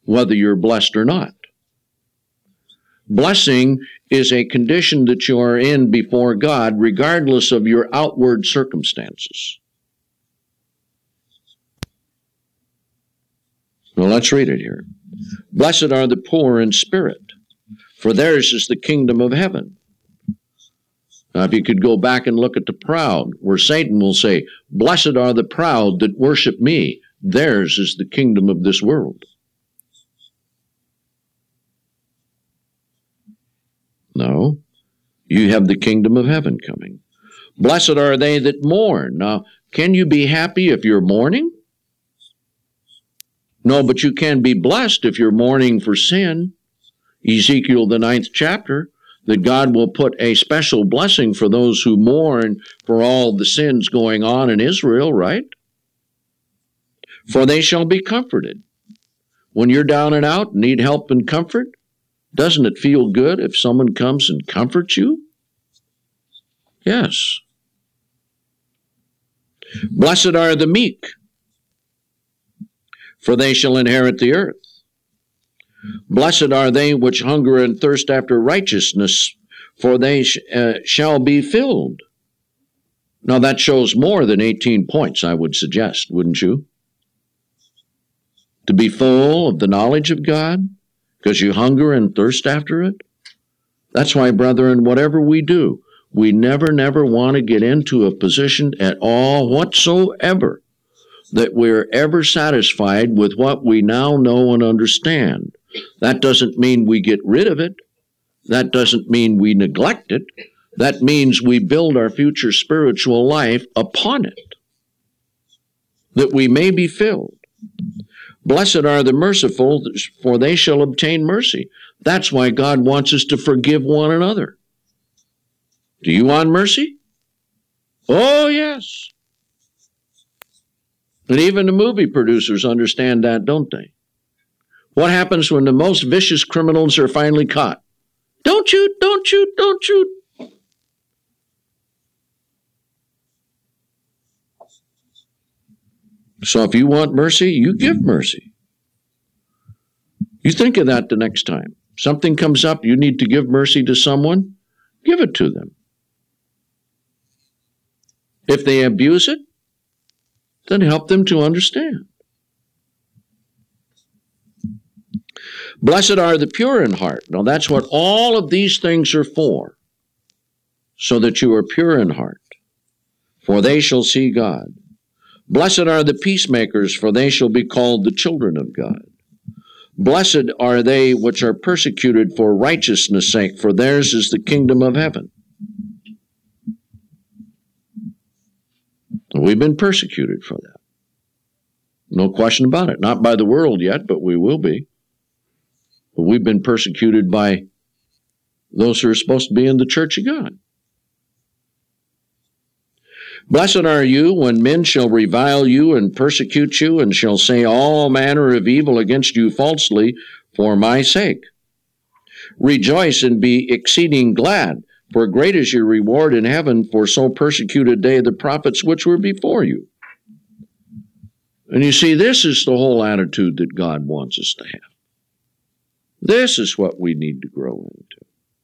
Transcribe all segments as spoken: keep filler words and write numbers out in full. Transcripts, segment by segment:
whether you're blessed or not. Blessing is a condition that you are in before God, regardless of your outward circumstances. Well, let's read it here. Blessed are the poor in spirit, for theirs is the kingdom of heaven. Now, if you could go back and look at the proud, where Satan will say, blessed are the proud that worship me, theirs is the kingdom of this world. No, you have the kingdom of heaven coming. Blessed are they that mourn. Now, can you be happy if you're mourning? No, but you can be blessed if you're mourning for sin. Ezekiel, the ninth chapter, that God will put a special blessing for those who mourn for all the sins going on in Israel, right? For they shall be comforted. When you're down and out, need help and comfort, doesn't it feel good if someone comes and comforts you? Yes. Blessed are the meek, for they shall inherit the earth. Blessed are they which hunger and thirst after righteousness, for they sh- uh, shall be filled. Now that shows more than eighteen points, I would suggest, wouldn't you? To be full of the knowledge of God, because you hunger and thirst after it. That's why, brethren, whatever we do, we never, never want to get into a position at all whatsoever that we're ever satisfied with what we now know and understand. That doesn't mean we get rid of it. That doesn't mean we neglect it. That means we build our future spiritual life upon it, that we may be filled. Blessed are the merciful, for they shall obtain mercy. That's why God wants us to forgive one another. Do you want mercy? Oh, yes. And even the movie producers understand that, don't they? What happens when the most vicious criminals are finally caught? Don't shoot, don't shoot, don't shoot. So if you want mercy, you give mercy. You think of that the next time. Something comes up, you need to give mercy to someone, give it to them. If they abuse it, then help them to understand. Blessed are the pure in heart. Now that's what all of these things are for, so that you are pure in heart, for they shall see God. Blessed are the peacemakers, for they shall be called the children of God. Blessed are they which are persecuted for righteousness' sake, for theirs is the kingdom of heaven. We've been persecuted for that. No question about it. Not by the world yet, but we will be. But we've been persecuted by those who are supposed to be in the church of God. Blessed are you when men shall revile you and persecute you, and shall say all manner of evil against you falsely for my sake. Rejoice and be exceeding glad, for great is your reward in heaven, for so persecuted they the prophets which were before you. And you see, this is the whole attitude that God wants us to have. This is what we need to grow into.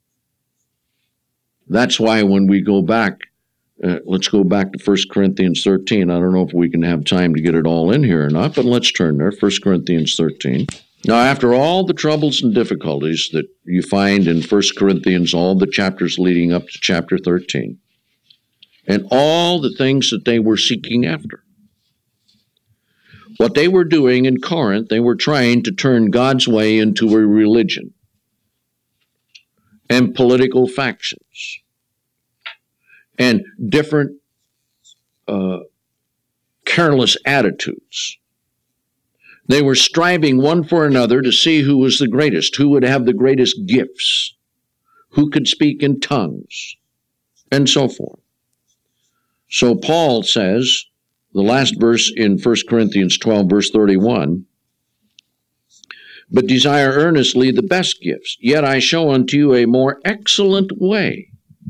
That's why when we go back, uh, let's go back to First Corinthians thirteen. I don't know if we can have time to get it all in here or not, but let's turn there, First Corinthians thirteen. Now, after all the troubles and difficulties that you find in First Corinthians, all the chapters leading up to chapter thirteen, and all the things that they were seeking after, what they were doing in Corinth, they were trying to turn God's way into a religion and political factions and different uh, careless attitudes. They were striving one for another to see who was the greatest, who would have the greatest gifts, who could speak in tongues, and so forth. So Paul says, the last verse in First Corinthians twelve, verse thirty-one, but desire earnestly the best gifts, yet I show unto you a more excellent way.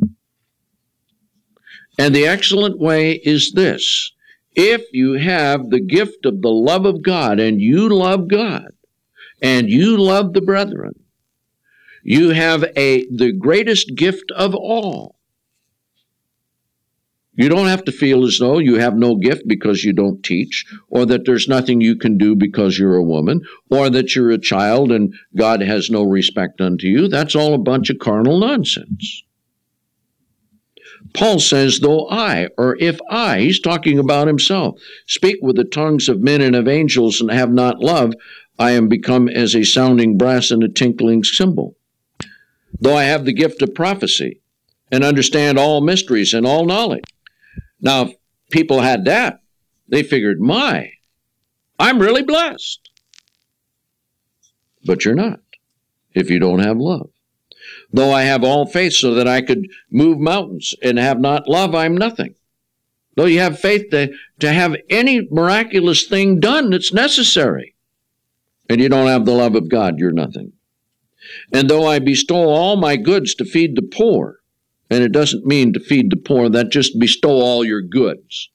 And the excellent way is this: if you have the gift of the love of God, and you love God, and you love the brethren, you have a the greatest gift of all. You don't have to feel as though you have no gift because you don't teach, or that there's nothing you can do because you're a woman, or that you're a child and God has no respect unto you. That's all a bunch of carnal nonsense. Paul says, though I, or if I, he's talking about himself, speak with the tongues of men and of angels and have not love, I am become as a sounding brass and a tinkling cymbal. Though I have the gift of prophecy and understand all mysteries and all knowledge. Now, if people had that, they figured, my, I'm really blessed. But you're not, if you don't have love. Though I have all faith so that I could move mountains and have not love, I'm nothing. Though you have faith to, to have any miraculous thing done that's necessary, and you don't have the love of God, you're nothing. And though I bestow all my goods to feed the poor, and it doesn't mean to feed the poor, that just bestow all your goods.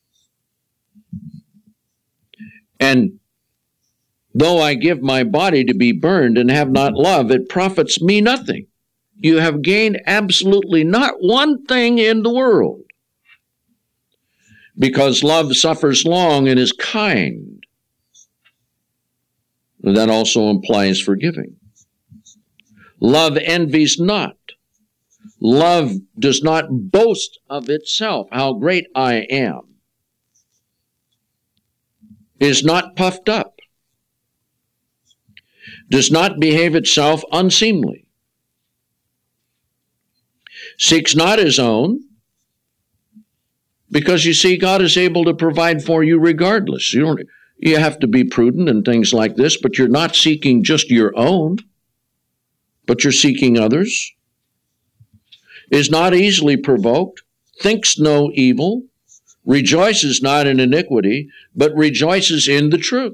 And though I give my body to be burned and have not love, it profits me nothing. You have gained absolutely not one thing in the world. Because love suffers long and is kind. That also implies forgiving. Love envies not. Love does not boast of itself, how great I am. Is not puffed up. Does not behave itself unseemly. Seeks not his own. Because you see, God is able to provide for you regardless. You don't, you have to be prudent and things like this, but you're not seeking just your own, but you're seeking others. Is not easily provoked, thinks no evil, rejoices not in iniquity, but rejoices in the truth.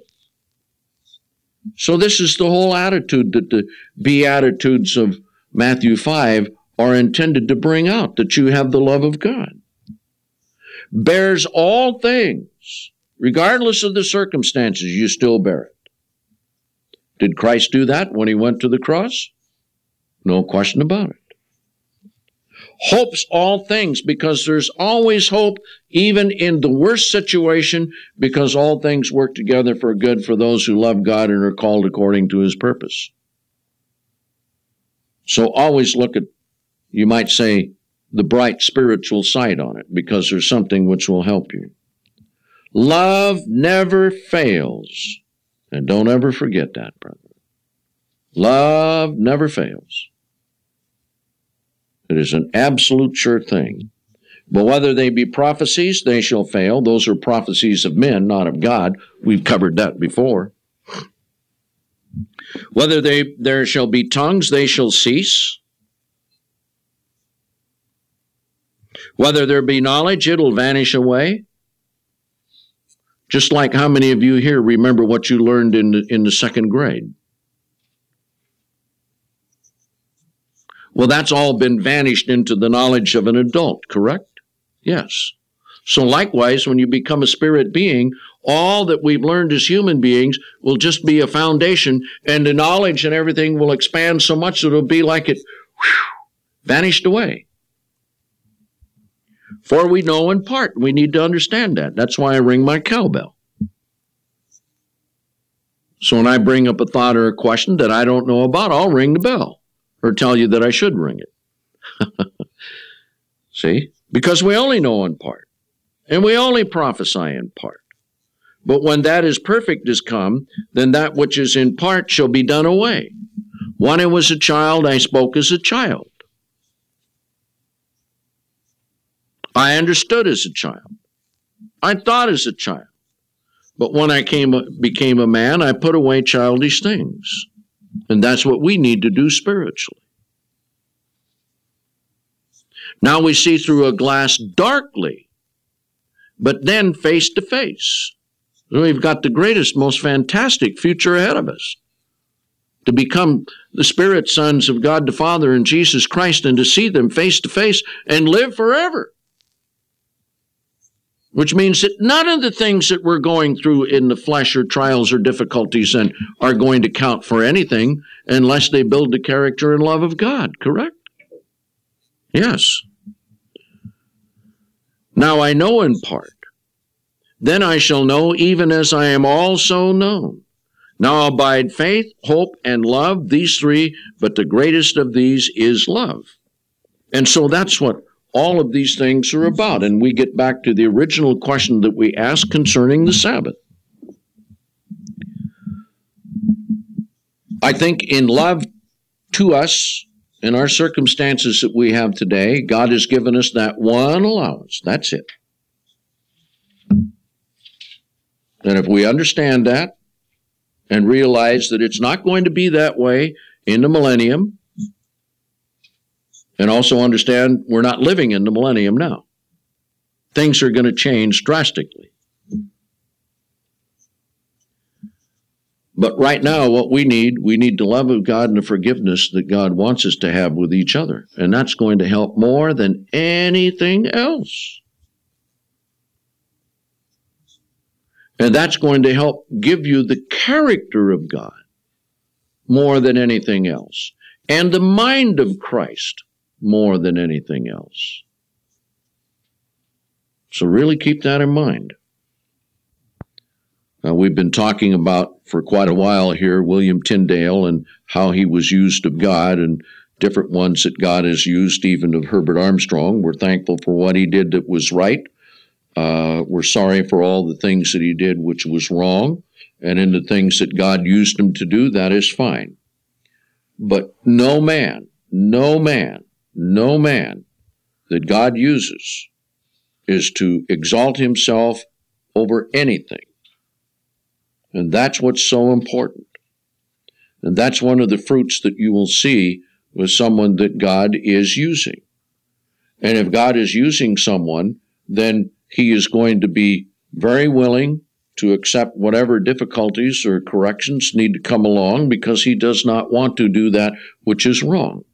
So this is the whole attitude that the Beatitudes of Matthew five are intended to bring out, that you have the love of God. Bears all things, regardless of the circumstances, you still bear it. Did Christ do that when he went to the cross? No question about it. Hopes all things, because there's always hope, even in the worst situation, because all things work together for good for those who love God and are called according to his purpose. So always look at, you might say, the bright spiritual side on it, because there's something which will help you. Love never fails. And don't ever forget that, brother. Love never fails. It is an absolute sure thing. But whether they be prophecies, they shall fail. Those are prophecies of men, not of God. We've covered that before. Whether they there shall be tongues, they shall cease. Whether there be knowledge, it'll vanish away. Just like how many of you here remember what you learned in the, in the second grade? Well, that's all been vanished into the knowledge of an adult, correct? Yes. So likewise, when you become a spirit being, all that we've learned as human beings will just be a foundation, and the knowledge and everything will expand so much that it'll be like it whew, vanished away. For we know in part. We need to understand that. That's why I ring my cowbell. So when I bring up a thought or a question that I don't know about, I'll ring the bell. Or tell you that I should ring it. See? Because we only know in part. And we only prophesy in part. But when that is perfect is come, then that which is in part shall be done away. When I was a child, I spoke as a child. I understood as a child. I thought as a child. But when I came, became a man, I put away childish things. And that's what we need to do spiritually. Now we see through a glass darkly, but then face to face. We've got the greatest, most fantastic future ahead of us. To become the spirit sons of God the Father and Jesus Christ, and to see them face to face and live forever. which means that none of the things that we're going through in the flesh or trials or difficulties and are going to count for anything unless they build the character and love of God, correct? Yes. Now I know in part. Then I shall know even as I am also known. Now abide faith, hope, and love, these three, but the greatest of these is love. And so that's what all of these things are about. And we get back to the original question that we asked concerning the Sabbath. I think in love to us, in our circumstances that we have today, God has given us that one allowance. That's it. And if we understand that and realize that it's not going to be that way in the millennium, and also understand we're not living in the millennium now, things are going to change drastically. But right now, what we need, we need the love of God and the forgiveness that God wants us to have with each other. And that's going to help more than anything else. And that's going to help give you the character of God more than anything else. And the mind of Christ more than anything else. So really keep that in mind. Uh, we've been talking about for quite a while here William Tyndale and how he was used of God and different ones that God has used, even of Herbert Armstrong. We're thankful for what he did that was right. Uh, we're sorry for all the things that he did which was wrong. And in the things that God used him to do, that is fine. But no man, no man, no man that God uses is to exalt himself over anything. And that's what's so important. And that's one of the fruits that you will see with someone that God is using. And if God is using someone, then he is going to be very willing to accept whatever difficulties or corrections need to come along because he does not want to do that which is wrong.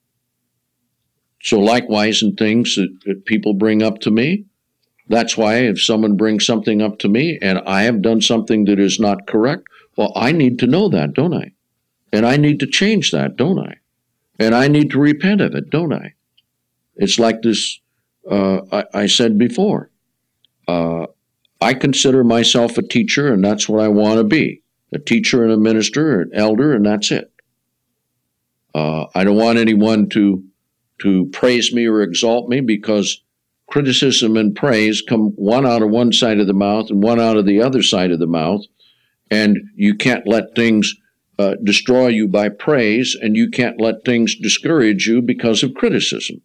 So likewise in things that, that people bring up to me, that's why if someone brings something up to me and I have done something that is not correct, well, I need to know that, don't I? And I need to change that, don't I? And I need to repent of it, don't I? It's like this, uh, I, I said before. Uh, I consider myself a teacher, and that's what I want to be. A teacher and a minister, an elder, and that's it. Uh, I don't want anyone to, to praise me or exalt me because criticism and praise come one out of one side of the mouth and one out of the other side of the mouth, and you can't let things uh, destroy you by praise, and you can't let things discourage you because of criticism.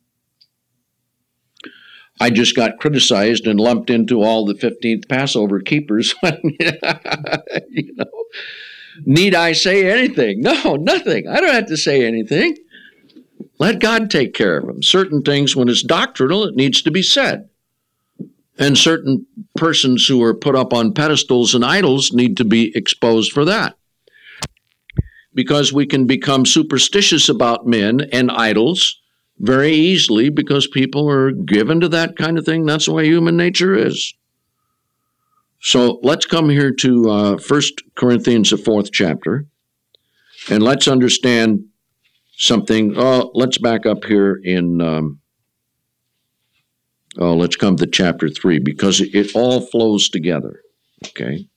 I just got criticized and lumped into all the fifteenth Passover keepers. You know, need I say anything? No, nothing. I don't have to say anything. Let God take care of them. Certain things, when it's doctrinal, it needs to be said. And certain persons who are put up on pedestals and idols need to be exposed for that. Because we can become superstitious about men and idols very easily because people are given to that kind of thing. That's the way human nature is. So let's come here to uh, First Corinthians, the fourth chapter, and let's understand something. Oh, let's back up here in, um, oh, let's come to chapter three, because it, it all flows together, okay?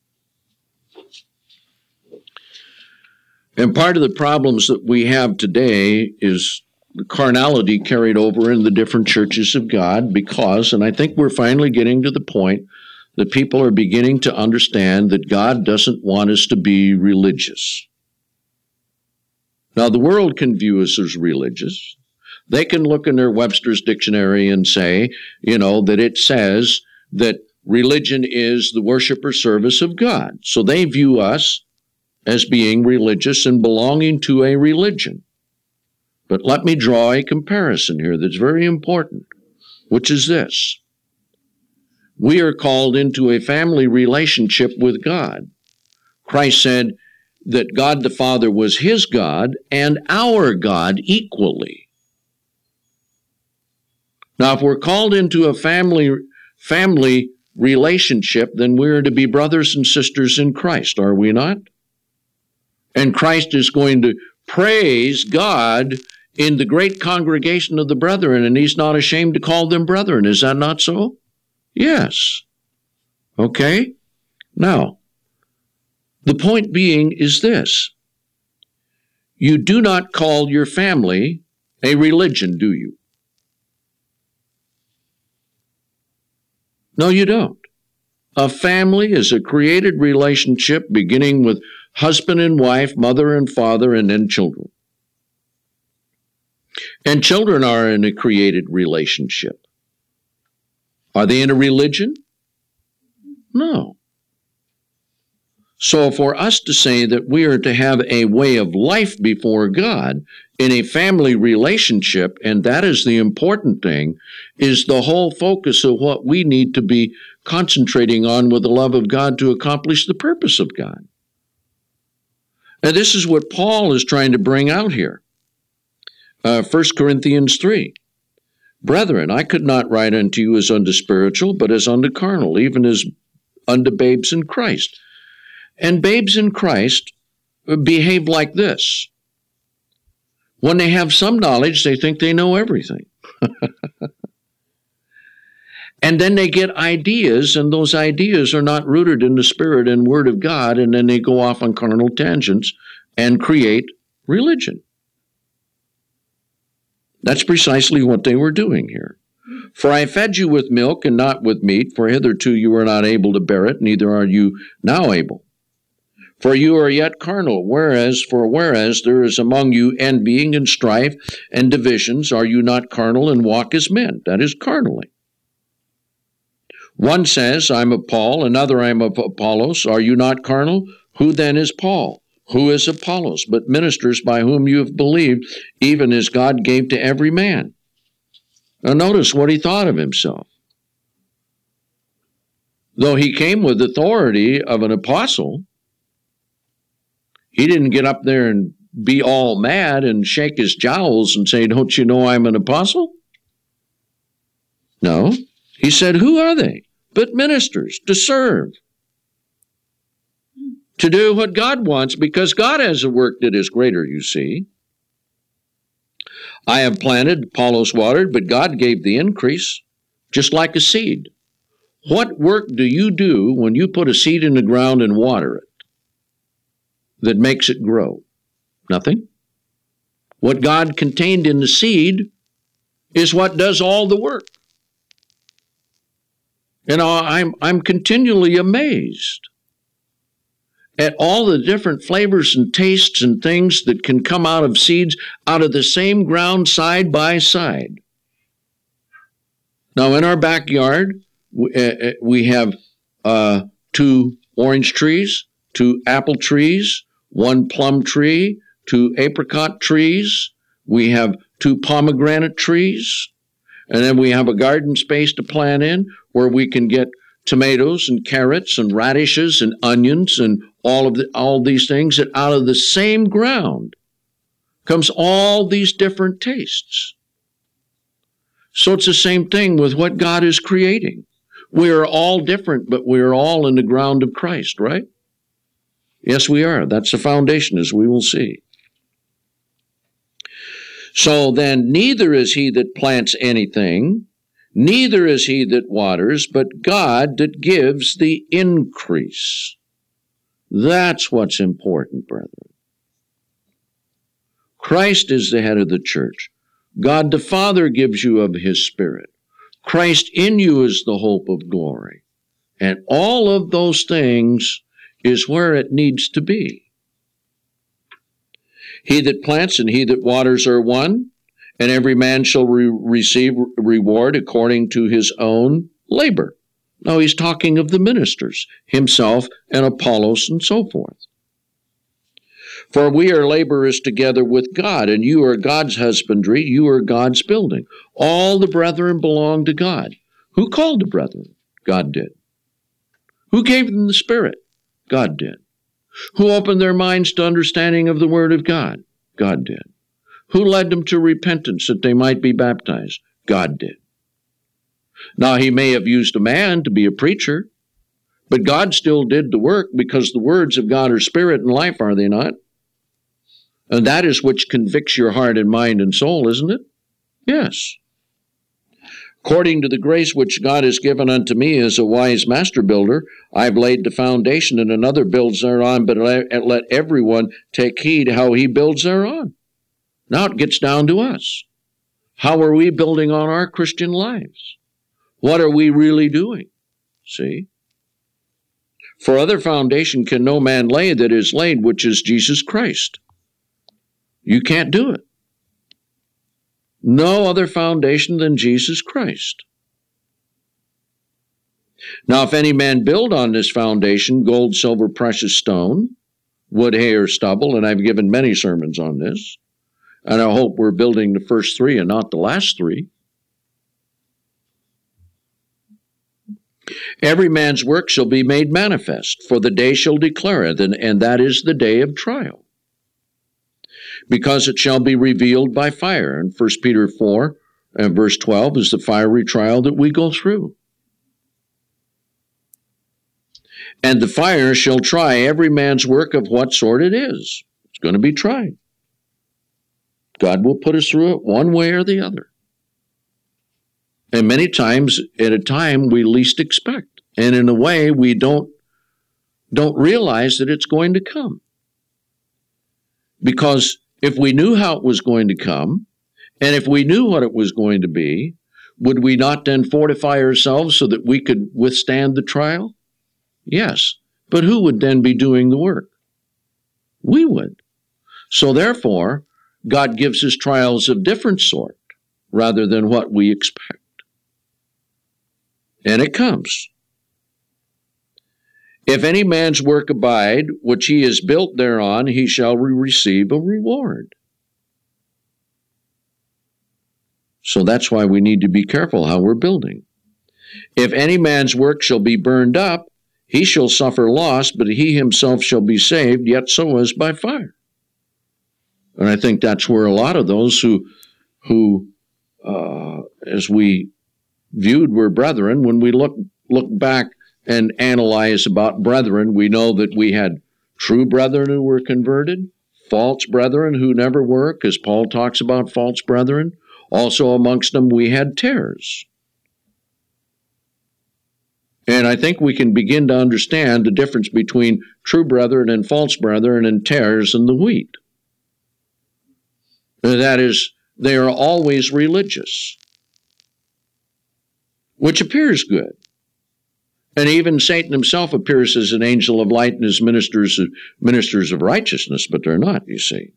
And part of the problems that we have today is the carnality carried over in the different churches of God because, and I think we're finally getting to the point that people are beginning to understand that God doesn't want us to be religious. Now, the world can view us as religious. They can look in their Webster's dictionary and say, you know, that it says that religion is the worship or service of God. So they view us as being religious and belonging to a religion. But let me draw a comparison here that's very important, which is this. We are called into a family relationship with God. Christ said that God the Father was his God and our God equally. Now, if we're called into a family family relationship, then we're to be brothers and sisters in Christ, are we not? And Christ is going to praise God in the great congregation of the brethren, and he's not ashamed to call them brethren. Is that not so? Yes. Okay? Now, the point being is this. You do not call your family a religion, do you? No, you don't. A family is a created relationship beginning with husband and wife, mother and father, and then children. And children are in a created relationship. Are they in a religion? No. So for us to say that we are to have a way of life before God in a family relationship, and that is the important thing, is the whole focus of what we need to be concentrating on with the love of God to accomplish the purpose of God. And this is what Paul is trying to bring out here. Uh, First Corinthians three. Brethren, I could not write unto you as unto spiritual, but as unto carnal, even as unto babes in Christ. And babes in Christ behave like this. When they have some knowledge, they think they know everything. And then they get ideas, and those ideas are not rooted in the Spirit and Word of God, and then they go off on carnal tangents and create religion. That's precisely what they were doing here. For I fed you with milk and not with meat, for hitherto you were not able to bear it, neither are you now able. For you are yet carnal, whereas, for whereas there is among you envying and strife and divisions, are you not carnal and walk as men? That is carnally. One says, I'm of Paul, another I'm of Apollos. Are you not carnal? Who then is Paul? Who is Apollos? But ministers by whom you have believed, even as God gave to every man. Now notice what he thought of himself. Though he came with authority of an apostle, he didn't get up there and be all mad and shake his jowls and say, don't you know I'm an apostle? No. He said, who are they? But ministers to serve. To do what God wants, because God has a work that is greater, you see. I have planted, Apollos watered, but God gave the increase, just like a seed. What work do you do when you put a seed in the ground and water it that makes it grow? Nothing. What God contained in the seed is what does all the work. And I'm, I'm continually amazed at all the different flavors and tastes and things that can come out of seeds out of the same ground side by side. Now, in our backyard, we, uh, we have uh, two orange trees, two apple trees, one plum tree, two apricot trees. We have two pomegranate trees. And then we have a garden space to plant in where we can get tomatoes and carrots and radishes and onions and all of the, all these things, that out of the same ground comes all these different tastes. So it's the same thing with what God is creating. We are all different, but we are all in the ground of Christ, right? Yes, we are. That's the foundation, as we will see. So then, neither is he that plants anything, neither is he that waters, but God that gives the increase. That's what's important, brethren. Christ is the head of the church. God the Father gives you of his Spirit. Christ in you is the hope of glory. And all of those things is where it needs to be. He that plants and he that waters are one, and every man shall re- receive reward according to his own labor. Now he's talking of the ministers, himself and Apollos and so forth. For we are laborers together with God, and you are God's husbandry, you are God's building. All the brethren belong to God. Who called the brethren? God did. Who gave them the Spirit? God did. Who opened their minds to understanding of the Word of God? God did. Who led them to repentance that they might be baptized? God did. Now, he may have used a man to be a preacher, but God still did the work, because the words of God are spirit and life, are they not? And that is which convicts your heart and mind and soul, isn't it? Yes. According to the grace which God has given unto me as a wise master builder, I've laid the foundation, and another builds thereon, but let, let everyone take heed how he builds thereon. Now it gets down to us. How are we building on our Christian lives? What are we really doing? See? For other foundation can no man lay that is laid, which is Jesus Christ. You can't do it. No other foundation than Jesus Christ. Now, if any man build on this foundation gold, silver, precious stone, wood, hay, or stubble, and I've given many sermons on this, and I hope we're building the first three and not the last three. Every man's work shall be made manifest, for the day shall declare it, and, and that is the day of trial. Because it shall be revealed by fire. And First Peter four and verse twelve is the fiery trial that we go through. And the fire shall try every man's work of what sort it is. It's going to be tried. God will put us through it one way or the other. And many times at a time we least expect. And in a way we don't, don't realize that it's going to come. Because if we knew how it was going to come, and if we knew what it was going to be, would we not then fortify ourselves so that we could withstand the trial? Yes. But who would then be doing the work? We would. So therefore, God gives us trials of different sort rather than what we expect. And it comes. If any man's work abide, which he has built thereon, he shall receive a reward. So that's why we need to be careful how we're building. If any man's work shall be burned up, he shall suffer loss, but he himself shall be saved, yet so as by fire. And I think that's where a lot of those who, who uh, as we viewed were brethren, when we look look back and analyze about brethren, we know that we had true brethren who were converted, false brethren who never were, because Paul talks about false brethren. Also amongst them we had tares. And I think we can begin to understand the difference between true brethren and false brethren and tares in the wheat. That is, they are always religious, which appears good. And even Satan himself appears as an angel of light and as ministers of, ministers of righteousness, but they're not, you see.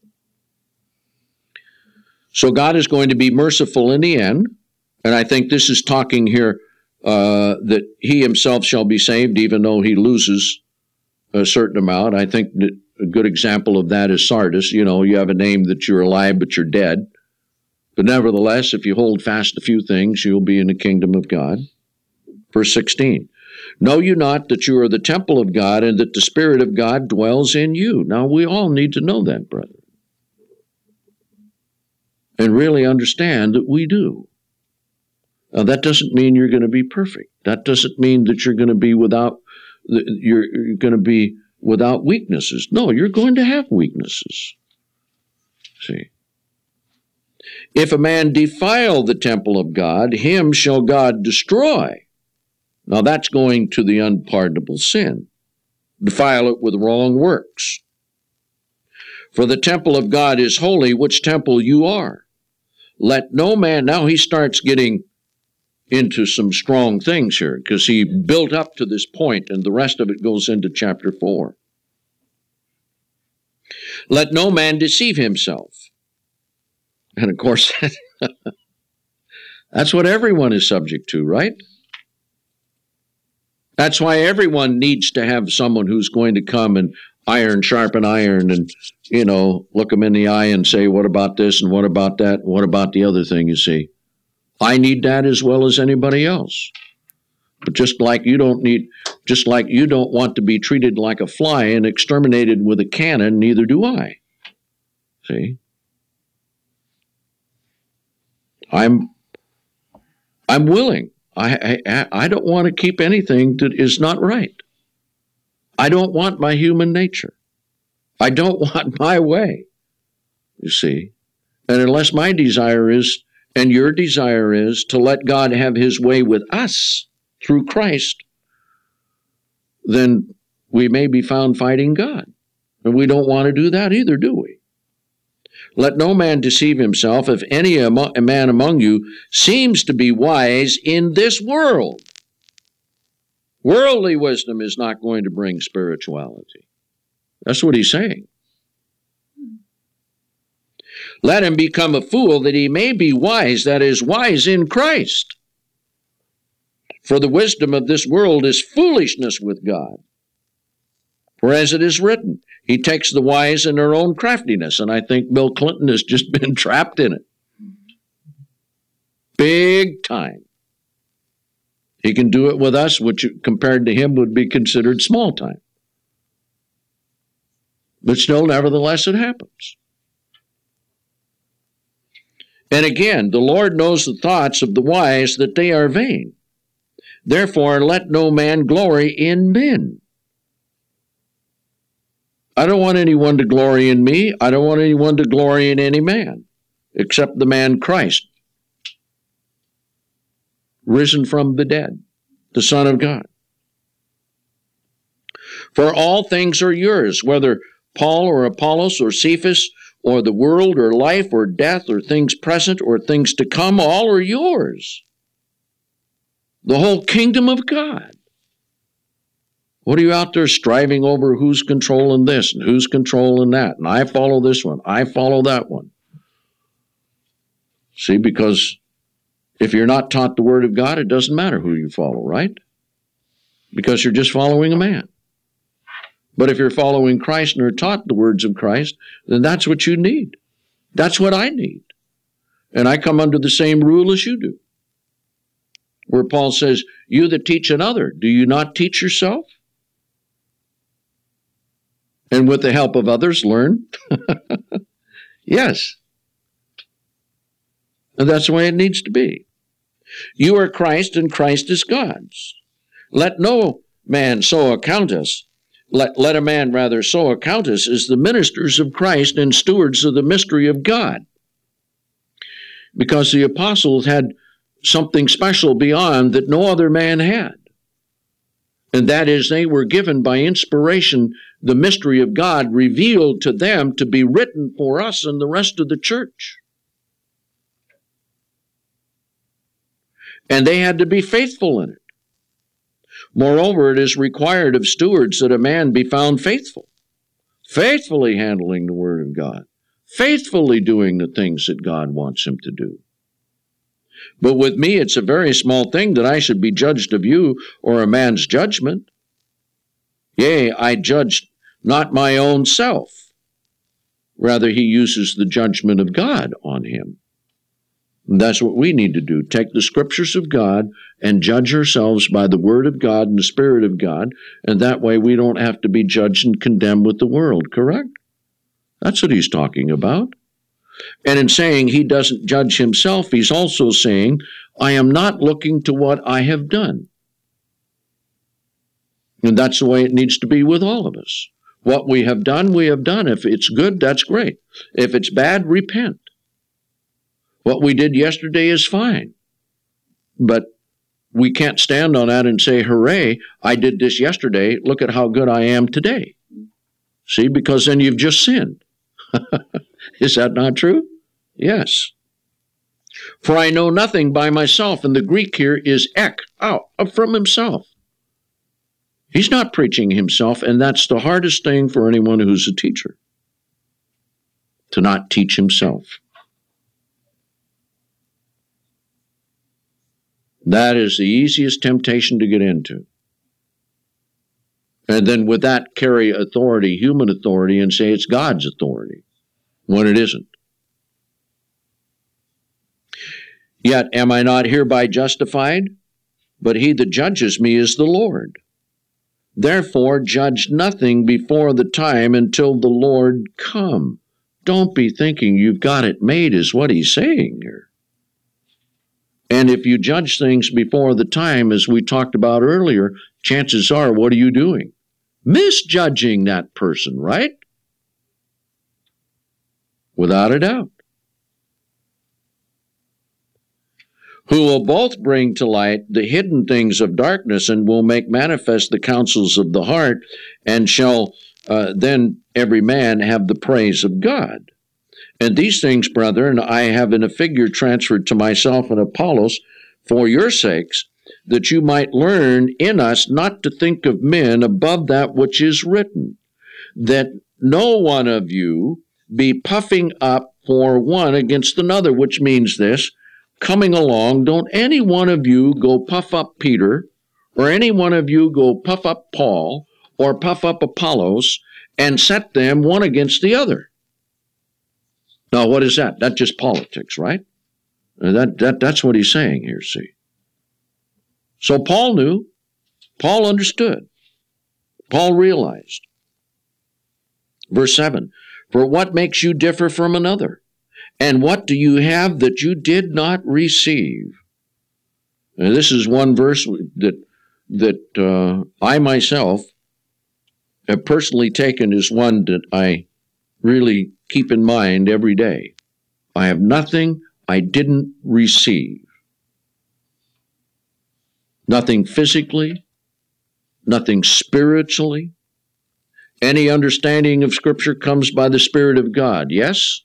So God is going to be merciful in the end, and I think this is talking here uh, that he himself shall be saved even though he loses a certain amount. I think that a good example of that is Sardis. You know, you have a name that you're alive but you're dead. But nevertheless, if you hold fast a few things, you'll be in the kingdom of God. Verse sixteen, know you not that you are the temple of God and that the Spirit of God dwells in you? Now, we all need to know that, brother, and really understand that we do. Now, that doesn't mean you're going to be perfect. That doesn't mean that you're going to be without, you're, you're going to be without weaknesses. No, you're going to have weaknesses. See? If a man defile the temple of God, him shall God destroy. Now that's going to the unpardonable sin. Defile it with wrong works. For the temple of God is holy, which temple you are. Let no man, now he starts getting into some strong things here, because he built up to this point, and the rest of it goes into chapter four. Let no man deceive himself. And of course, that's what everyone is subject to, right? That's why everyone needs to have someone who's going to come and iron sharpen iron and, you know, look them in the eye and say, what about this and what about that and what about the other thing, you see? I need that as well as anybody else. But just like you don't need, just like you don't want to be treated like a fly and exterminated with a cannon, neither do I. See? I'm I'm willing. I, I, I don't want to keep anything that is not right. I don't want my human nature. I don't want my way, you see. And unless my desire is, and your desire is, to let God have his way with us through Christ, then we may be found fighting God. And we don't want to do that either, do we? Let no man deceive himself. If any a man among you seems to be wise in this world, worldly wisdom is not going to bring spirituality. That's what he's saying. Let him become a fool that he may be wise, that is, wise in Christ. For the wisdom of this world is foolishness with God. For as it is written, he takes the wise in their own craftiness. And I think Bill Clinton has just been trapped in it. Big time. He can do it with us, which compared to him would be considered small time. But still, nevertheless, it happens. And again, the Lord knows the thoughts of the wise, that they are vain. Therefore, let no man glory in men. I don't want anyone to glory in me. I don't want anyone to glory in any man, except the man Christ, risen from the dead, the Son of God. For all things are yours, whether Paul or Apollos or Cephas or the world or life or death or things present or things to come, all are yours. The whole kingdom of God. What are you out there striving over who's controlling this and who's controlling that? And I follow this one. I follow that one. See, because if you're not taught the Word of God, it doesn't matter who you follow, right? Because you're just following a man. But if you're following Christ and are taught the words of Christ, then that's what you need. That's what I need. And I come under the same rule as you do. Where Paul says, you that teach another, do you not teach yourself? And with the help of others, learn? Yes. And that's the way it needs to be. You are Christ, and Christ is God's. Let no man so account us. Let, let a man rather so account us as the ministers of Christ and stewards of the mystery of God. Because the apostles had something special beyond that no other man had. And that is, they were given by inspiration the mystery of God revealed to them to be written for us and the rest of the church. And they had to be faithful in it. Moreover, it is required of stewards that a man be found faithful, faithfully handling the Word of God, faithfully doing the things that God wants him to do. But with me, it's a very small thing that I should be judged of you or a man's judgment. Yea, I judge not my own self. Rather, he uses the judgment of God on him. And that's what we need to do. Take the scriptures of God and judge ourselves by the Word of God and the Spirit of God, and that way we don't have to be judged and condemned with the world, correct? That's what he's talking about. And in saying he doesn't judge himself, he's also saying, I am not looking to what I have done. And that's the way it needs to be with all of us. What we have done, we have done. If it's good, that's great. If it's bad, repent. What we did yesterday is fine. But we can't stand on that and say, hooray, I did this yesterday. Look at how good I am today. See, because then you've just sinned. Is that not true? Yes. For I know nothing by myself, and the Greek here is ek, out, from himself. He's not preaching himself, and that's the hardest thing for anyone who's a teacher, to not teach himself. That is the easiest temptation to get into. And then with that carry authority, human authority, and say it's God's authority, when it isn't. Yet am I not hereby justified? But he that judges me is the Lord. Therefore judge nothing before the time until the Lord come. Don't be thinking you've got it made, is what he's saying here. And if you judge things before the time, as we talked about earlier, chances are, what are you doing? Misjudging that person, right? Without a doubt. Who will both bring to light the hidden things of darkness and will make manifest the counsels of the heart, and shall uh, then every man have the praise of God. And these things, brethren, I have in a figure transferred to myself and Apollos for your sakes, that you might learn in us not to think of men above that which is written, that no one of you be puffing up for one against another, which means this, coming along, don't any one of you go puff up Peter, or any one of you go puff up Paul, or puff up Apollos, and set them one against the other. Now, what is that? That's just politics, right? That, that, that's what he's saying here, see. So Paul knew. Paul understood. Paul realized. Verse seven, for what makes you differ from another? And what do you have that you did not receive? And this is one verse that, that uh, I myself have personally taken as one that I really keep in mind every day. I have nothing I didn't receive. Nothing physically, nothing spiritually. Any understanding of Scripture comes by the Spirit of God, yes?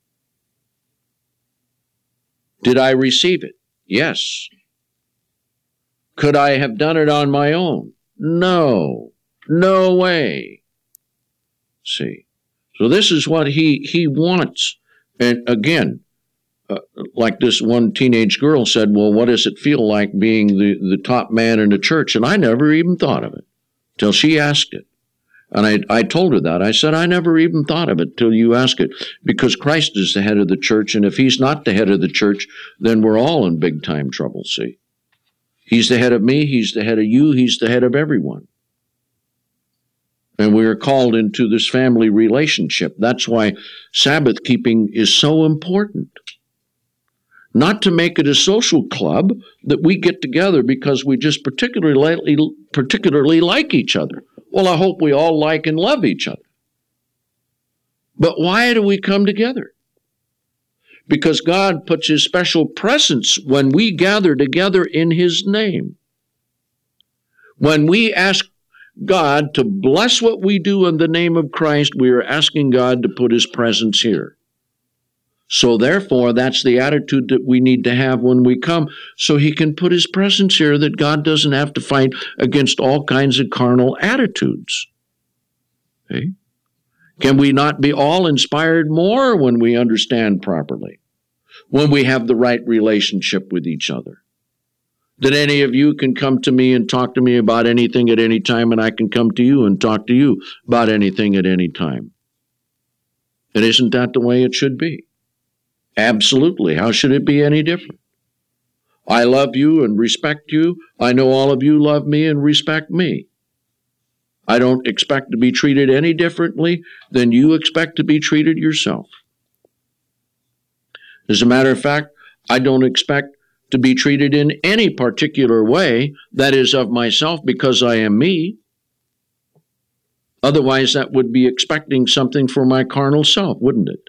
Did I receive it? Yes. Could I have done it on my own? No. No way. See. So this is what he, he wants. And again, uh, like this one teenage girl said, well, what does it feel like being the, the top man in the church? And I never even thought of it till she asked it. And I, I told her that. I said, I never even thought of it till you ask it, because Christ is the head of the church, and if he's not the head of the church, then we're all in big time trouble, see. He's the head of me, he's the head of you, he's the head of everyone. And we are called into this family relationship. That's why Sabbath keeping is so important. Not to make it a social club that we get together because we just particularly, particularly like each other. Well, I hope we all like and love each other. But why do we come together? Because God puts his special presence when we gather together in his name. When we ask God to bless what we do in the name of Christ, we are asking God to put his presence here. So therefore, that's the attitude that we need to have when we come, so he can put his presence here, that God doesn't have to fight against all kinds of carnal attitudes. Okay? Can we not be all inspired more when we understand properly, when we have the right relationship with each other? That any of you can come to me and talk to me about anything at any time, and I can come to you and talk to you about anything at any time. And isn't that the way it should be? Absolutely. How should it be any different? I love you and respect you. I know all of you love me and respect me. I don't expect to be treated any differently than you expect to be treated yourself. As a matter of fact, I don't expect to be treated in any particular way that is of myself, because I am me. Otherwise, that would be expecting something for my carnal self, wouldn't it?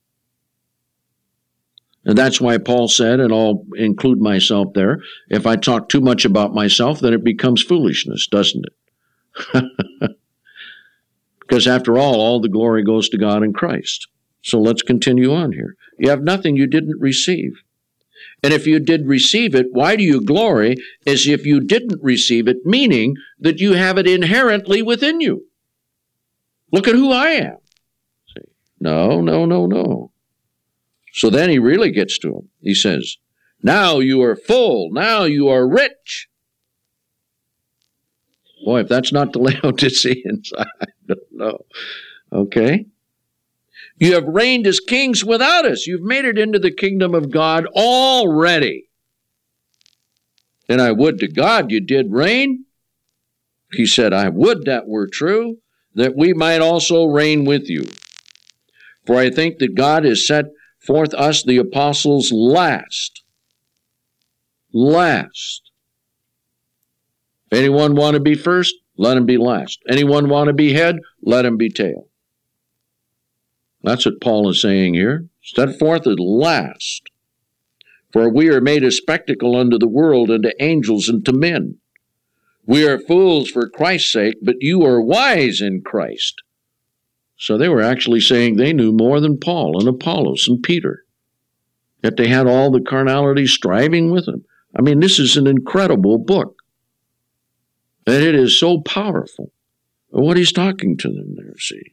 And that's why Paul said, and I'll include myself there, if I talk too much about myself, then it becomes foolishness, doesn't it? Because after all, all the glory goes to God in Christ. So let's continue on here. You have nothing you didn't receive. And if you did receive it, why do you glory as if you didn't receive it, meaning that you have it inherently within you? Look at who I am. See? No, no, no, no. So then he really gets to him. He says, now you are full, now you are rich. Boy, if that's not the Laodiceans, I don't know. Okay? You have reigned as kings without us. You've made it into the kingdom of God already. And I would to God you did reign. He said, I would that were true, that we might also reign with you. For I think that God has set forth us, the apostles, last. last. Anyone want to be first? Let him be last. Anyone want to be head? Let him be tail. That's what Paul is saying here. Set forth as last. For we are made a spectacle unto the world, and to angels, and to men. We are fools for Christ's sake, but you are wise in Christ. So they were actually saying they knew more than Paul and Apollos and Peter. Yet they had all the carnality striving with them. I mean, this is an incredible book. And it is so powerful. What he's talking to them there, see.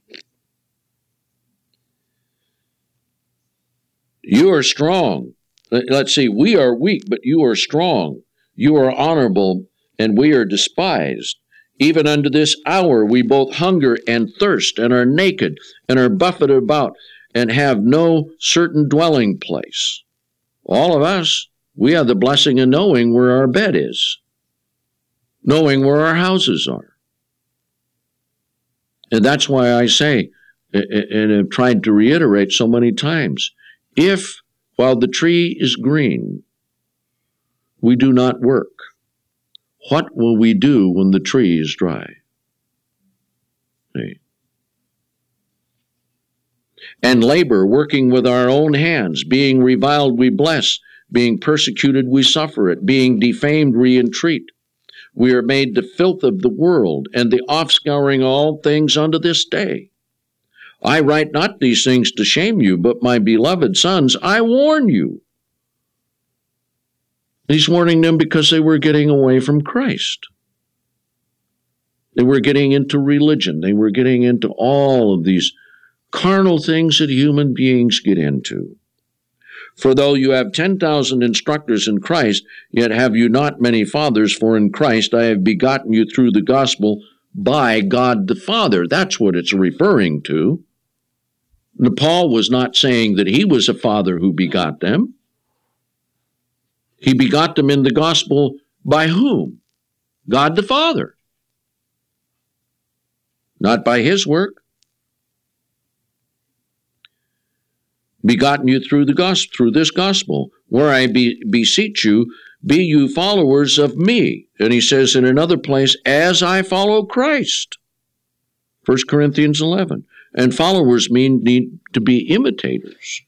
You are strong. Let's see, we are weak, but you are strong. You are honorable, and we are despised. Even unto this hour we both hunger and thirst, and are naked, and are buffeted about, and have no certain dwelling place. All of us, we have the blessing of knowing where our bed is, knowing where our houses are. And that's why I say, and have tried to reiterate so many times, if, while the tree is green, we do not work, what will we do when the tree is dry? See? And labor, working with our own hands, being reviled we bless, being persecuted we suffer it, being defamed we entreat. We are made the filth of the world, and the offscouring all things unto this day. I write not these things to shame you, but my beloved sons, I warn you. He's warning them because they were getting away from Christ. They were getting into religion. They were getting into all of these carnal things that human beings get into. For though you have ten thousand instructors in Christ, yet have you not many fathers, for in Christ I have begotten you through the gospel by God the Father. That's what it's referring to. Now, Paul was not saying that he was a father who begot them. He begot them in the gospel by whom? God the Father. Not by his work. Begotten you through the gospel, through this gospel, where I be, beseech you, be you followers of me. And he says in another place, as I follow Christ. First Corinthians eleven. And followers mean need to be imitators.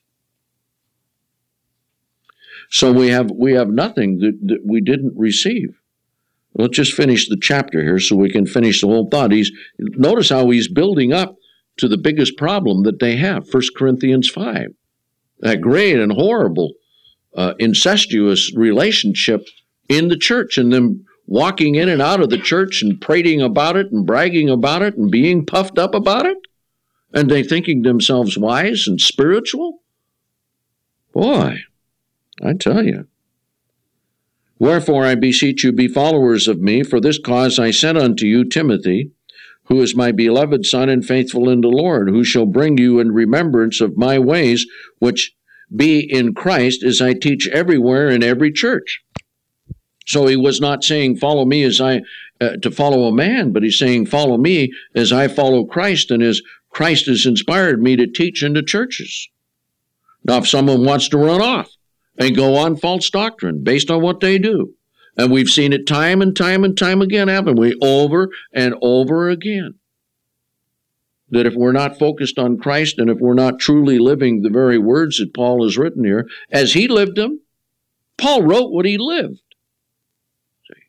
So we have we have nothing that, that we didn't receive. Let's just finish the chapter here so we can finish the whole thought. He's, notice how he's building up to the biggest problem that they have, First Corinthians five. That great and horrible uh, incestuous relationship in the church, and them walking in and out of the church and prating about it and bragging about it and being puffed up about it. And they thinking themselves wise and spiritual? Boy, I tell you. Wherefore I beseech you, be followers of me. For this cause I sent unto you Timothy, who is my beloved son and faithful in the Lord, who shall bring you in remembrance of my ways, which be in Christ, as I teach everywhere in every church. So he was not saying, follow me as I, uh, to follow a man, but he's saying, follow me as I follow Christ, and as Christ has inspired me to teach in the churches. Now, if someone wants to run off and go on false doctrine based on what they do, and we've seen it time and time and time again happen, we over and over again, that if we're not focused on Christ and if we're not truly living the very words that Paul has written here, as he lived them, Paul wrote what he lived. See?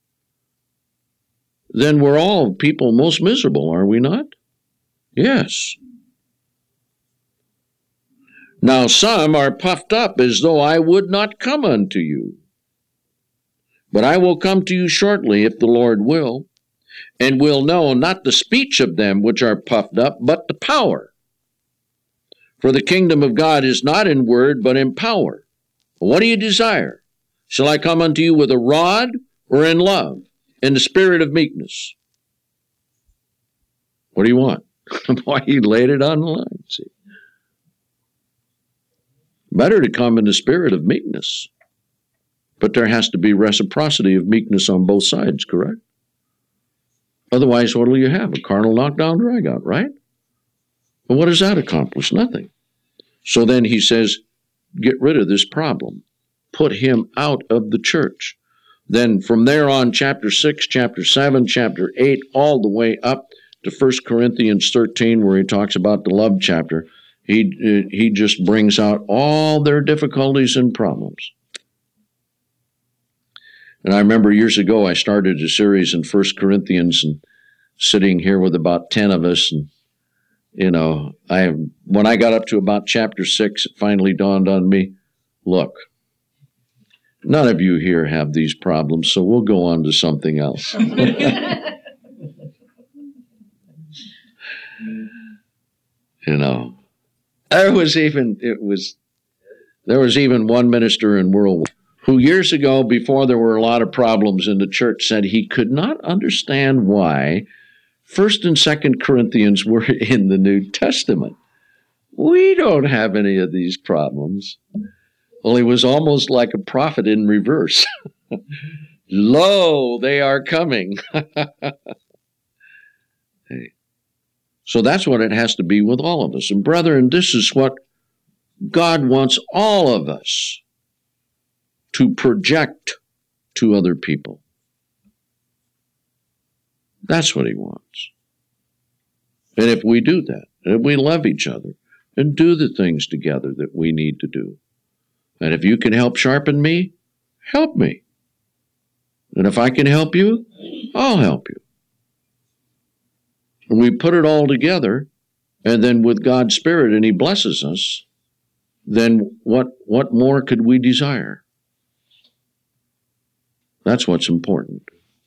Then we're all people most miserable, are we not? Yes. Now some are puffed up as though I would not come unto you. But I will come to you shortly, if the Lord will, and will know not the speech of them which are puffed up, but the power. For the kingdom of God is not in word, but in power. What do you desire? Shall I come unto you with a rod, or in love, in the spirit of meekness? What do you want? Boy, he laid it on the line, see. Better to come in the spirit of meekness. But there has to be reciprocity of meekness on both sides, correct? Otherwise, what will you have? A carnal knockdown, drag-out, right? But what does that accomplish? Nothing. So then he says, get rid of this problem. put him out of the church. Then from there on, chapter six, chapter seven, chapter eight, all the way up to First Corinthians thirteen, where he talks about the love chapter, he, he just brings out all their difficulties and problems. And I remember years ago, I started a series in First Corinthians, and sitting here with about ten of us, and you know, I when I got up to about chapter six, it finally dawned on me, look, none of you here have these problems, so we'll go on to something else. You know, there was even it was there was even one minister in World War who years ago, before there were a lot of problems in the church, said he could not understand why First and Second Corinthians were in the New Testament. We don't have any of these problems. Well, he was almost like a prophet in reverse. Lo, they are coming. Hey. So that's what it has to be with all of us. And brethren, this is what God wants all of us to project to other people. That's what he wants. And if we do that, and if we love each other and do the things together that we need to do, and if you can help sharpen me, help me. And if I can help you, I'll help you. And we put it all together, and then with God's Spirit, and he blesses us, then what, what more could we desire? That's what's important.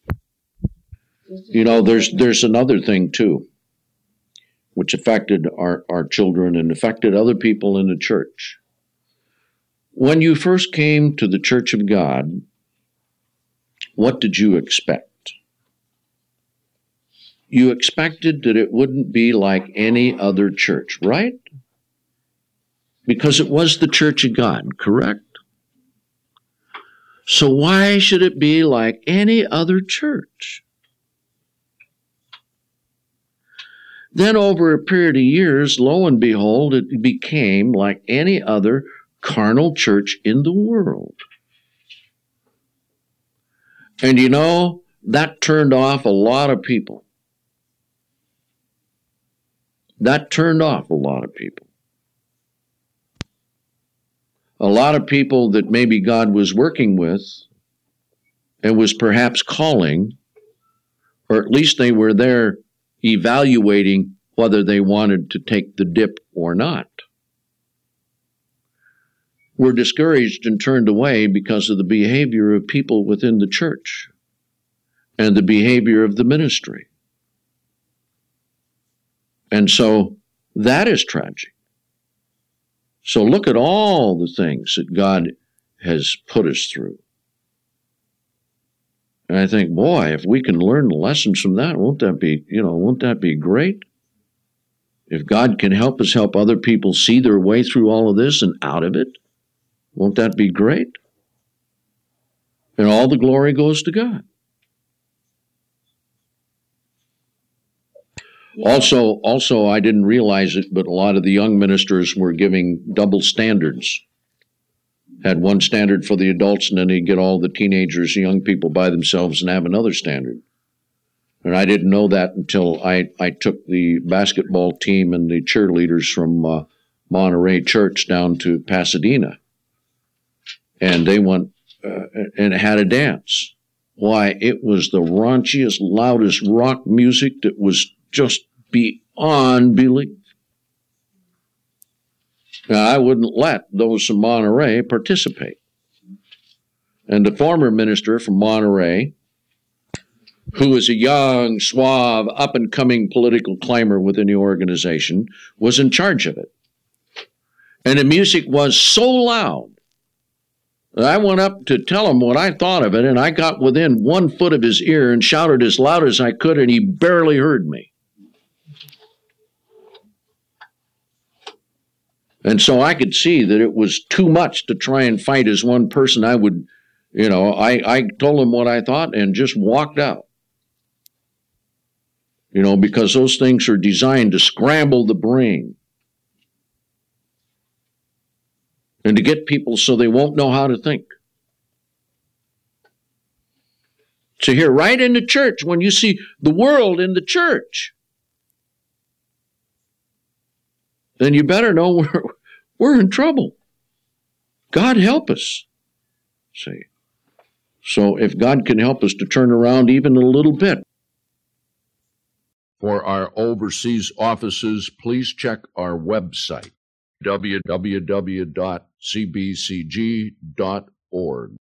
You know, there's there's another thing, too, which affected our, our children and affected other people in the church. When you first came to the Church of God, what did you expect? You expected that it wouldn't be like any other church, right? Because it was the Church of God, correct? So why should it be like any other church? Then over a period of years, lo and behold, it became like any other carnal church in the world. And you know, that turned off a lot of people. That turned off a lot of people. A lot of people that maybe God was working with and was perhaps calling, or at least they were there evaluating whether they wanted to take the dip or not, were discouraged and turned away because of the behavior of people within the church and the behavior of the ministry. And so that is tragic. So look at all the things that God has put us through. And I think, boy, if we can learn the lessons from that, won't that be, you know, won't that be great? If God can help us help other people see their way through all of this and out of it, won't that be great? And all the glory goes to God. Yeah. Also, also, I didn't realize it, but a lot of the young ministers were giving double standards. Had one standard for the adults, and then he'd get all the teenagers, young people by themselves and have another standard. And I didn't know that until I, I took the basketball team and the cheerleaders from uh, Monterey Church down to Pasadena. And they went uh, and had a dance. Why, it was the raunchiest, loudest rock music that was just beyond belief. Now, I wouldn't let those from Monterey participate. And the former minister from Monterey, who was a young, suave, up-and-coming political climber within the organization, was in charge of it. And the music was so loud that I went up to tell him what I thought of it, and I got within one foot of his ear and shouted as loud as I could, and he barely heard me. And so I could see that it was too much to try and fight as one person. I would, you know, I, I told him what I thought and just walked out. You know, because those things are designed to scramble the brain and to get people so they won't know how to think. So here, right in the church, when you see the world in the church, then you better know we're, we're in trouble. God help us. See. So if God can help us to turn around even a little bit. For our overseas offices, please check our website, w w w dot c b c g dot org.